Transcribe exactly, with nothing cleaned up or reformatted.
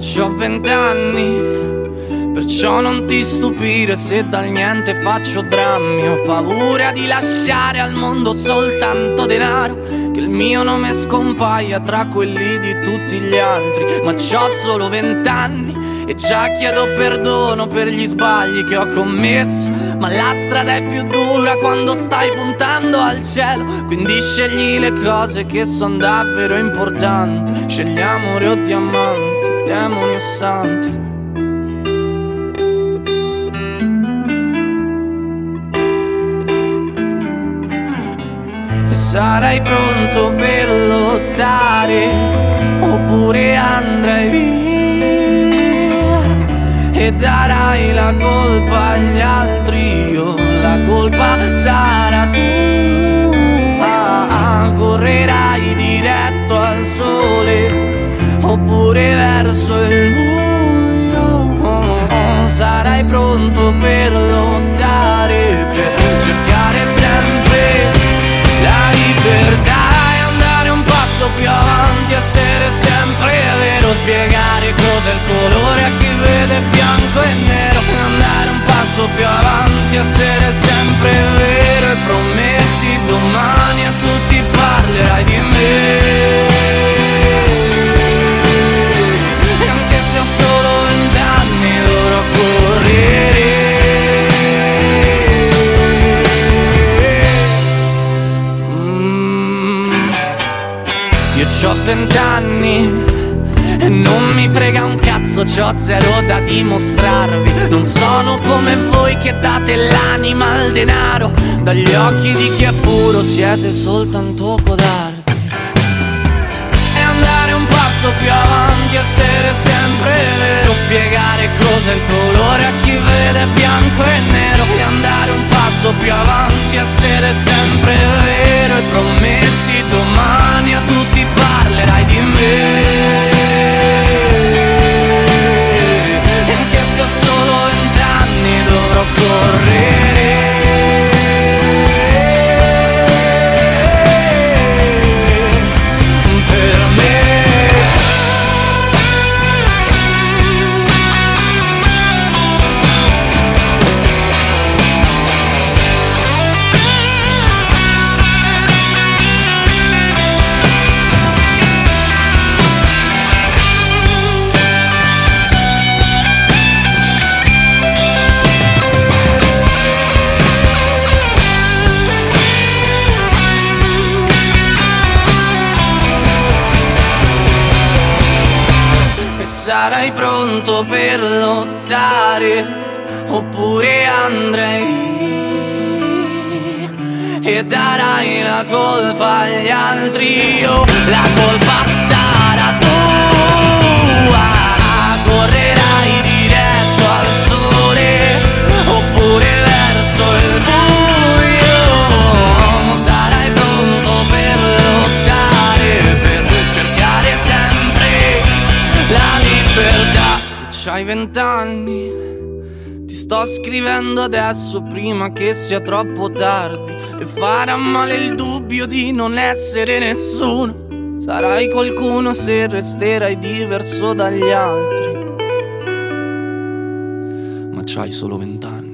C'ho vent'anni, perciò non ti stupire se dal niente faccio drammi. Ho paura di lasciare al mondo soltanto denaro, che il mio nome scompaia tra quelli di tutti gli altri. Ma c'ho solo vent'anni e già chiedo perdono per gli sbagli che ho commesso. Ma la strada è più dura quando stai puntando al cielo, quindi scegli le cose che son davvero importanti. Scegli amore o diamanti, demoni o santi. E sarai pronto per lottare oppure andrai via e darai la colpa agli altri, o la colpa sarà tua. Correrai diretto al sole oppure verso il buio. Sarai pronto per lottare, per cercare sempre la libertà e andare un passo più avanti, essere sempre vero, spiegare cos'è il colore a chi vede bianco e nero. Andare un passo più avanti, essere sempre vero, e prometti domani a tutti parlerai di me. E anche se ho solo vent'anni dovrò correre. Io c'ho vent'anni e non mi frega un cazzo, c'ho zero da dimostrarvi. Non sono come voi che date l'anima al denaro, dagli occhi di chi è puro siete soltanto codardi. E andare un passo più avanti, essere sempre vero, spiegare cos'è il colore a chi vede bianco e nero. E andare un passo più avanti, essere sempre vero, e prometti domani a tutti parlerai di me. E anche se ho solo vent'anni dovrò correre. Sarai pronto per lottare oppure andrai e darai la colpa agli altri, o la colpa sarà tua. Correrai diretto al sole oppure verso il buio. Sarai pronto per lottare, per cercare sempre la libertà. C'hai vent'anni, ti sto scrivendo adesso prima che sia troppo tardi, e farà male il dubbio di non essere nessuno. Sarai qualcuno se resterai diverso dagli altri, ma c'hai solo vent'anni.